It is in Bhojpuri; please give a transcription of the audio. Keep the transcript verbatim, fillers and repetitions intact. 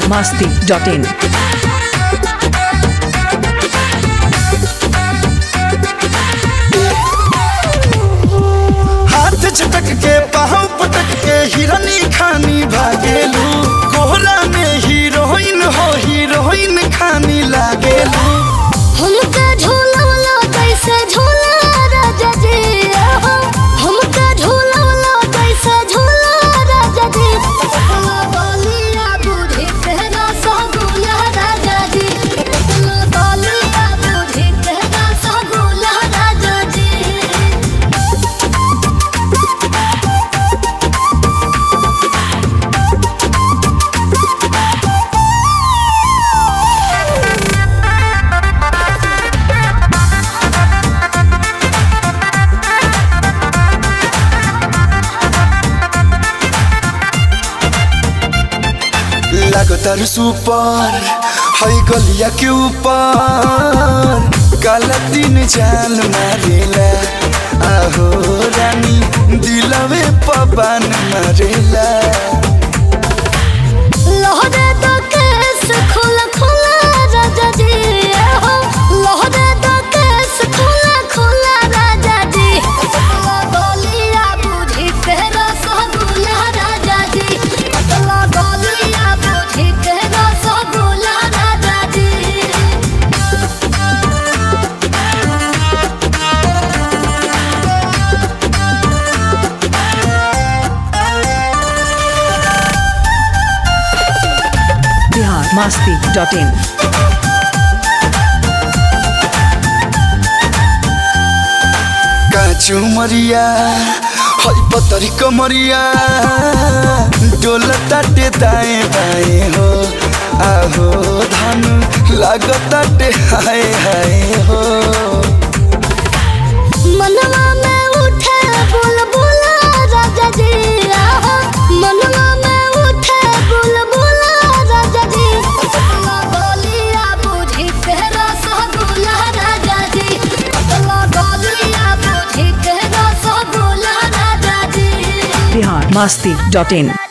masti dot in. हाथ झटक के पाँव पटक के हिरनी खानी भागेलू कोहरा में हीरोइन हो हीरोइन खानी लागेलू। हमका झूलवला कैसे झूला राजा जी हमका झूलवला कैसे झूला राजा जी बालिया बुझी तेरा सगुला राजा जी बालिया बुझी तेरा सगुला राजा जी। लागतार सुपर है गलिया के ऊपर काला दिन जान मारेला आहो रानी दिलवे पवन मारेला। लहरे तो केस खुला खुला राजा जी लहरे तो केस खुला खुला राजा जी गलिया बुझी तेरा सगुला राजा जी गलिया बुझी तेरा सगुला राजा जी। Bihar masti dot in. काचू मरिया है पतरी कमरिया डोलताटे दाएं बाएं हो आहो धन लागताटे हाय हाय हो। मनवा में उठे बुलबुला राजा जी मनवा में उठे बुलबुला राजा जी गलिया बुझी तेरा सगुला राजा जी गलिया बुझी तेरा सगुला राजा जी। Bihar masti dot in.